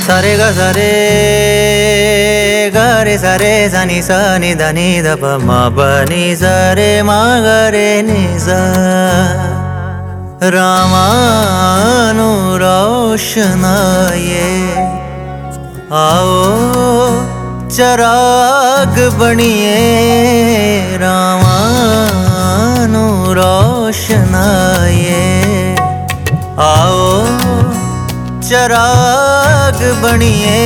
सारे ग सारे ग रे सारे सनी सा नि ध नि ध प म प नि सा रे म ग रे नि सा। रामानुरोशनाये आओ चराग बनिए, रामानुरोशनाये आओ चराग बनिए,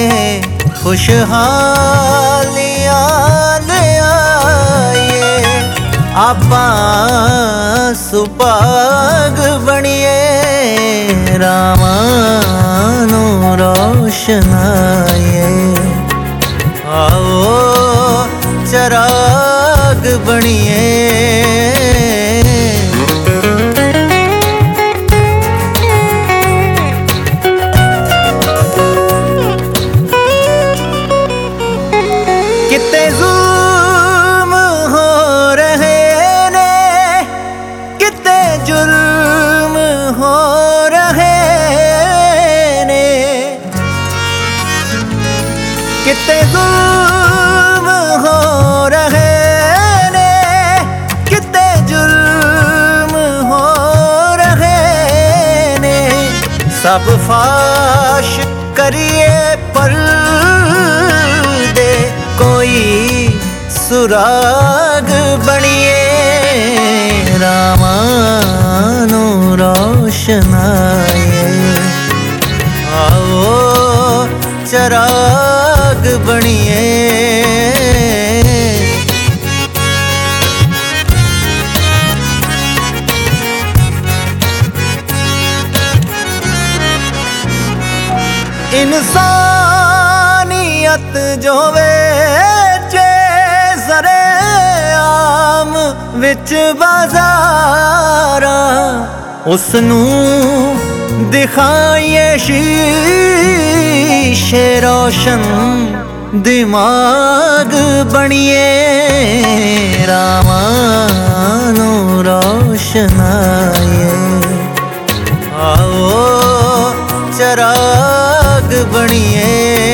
खुशहालियाँ ले आइए, आपा सुपाग बनिए, रामानुरोशनाये आओ चराग बनिए। कितने जुल्म हो रहे ने, कितने जुल्म हो रहे ने, कितने जुल्म हो रहे ने, कितने जुल्म हो रहे ने, सब फाश करिए पर्दे, कोई सुराग बनिए, रामानुरोशनाये आओ चराग बनिए। इंसानियत जो वेचे सरे आम विच बाजारा, उसनू दिखाइए शीशे रोशन दिमाग बनिए, रामानुरोशनाये आओ चराग बनिए।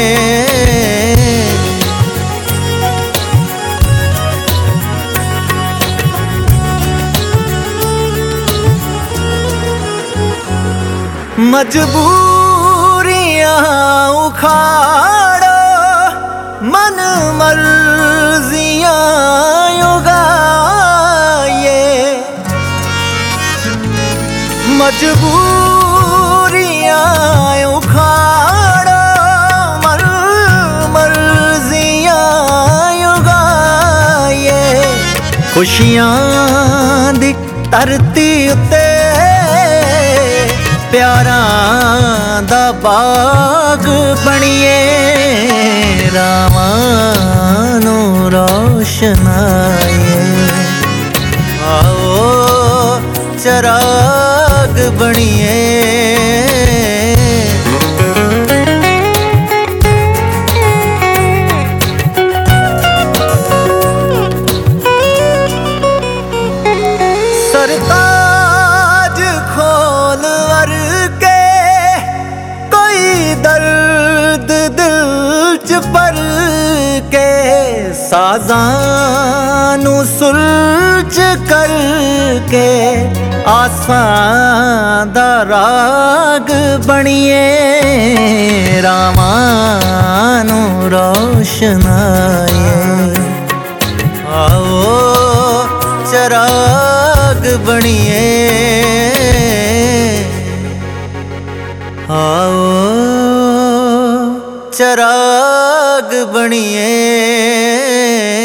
मजबूरियाँ उखाड़ो, मन मर्जियाँ उगाइए, मजबूरियाँ उखाड़ो, मन मर्जियाँ उगाइए, खुशियाँ दी धरती उत्ते प्यारां दा बाग बनिए, रामानुरोशनाये आओ चराग बनिए। सरताज खोल वर के, कोई दर्द दिल च पर के, साज़ानू सुलझ करके, आसां दा राग बनिए, रामानुरोशनाये आओ चराग बनिए, आओ चराग बनिए।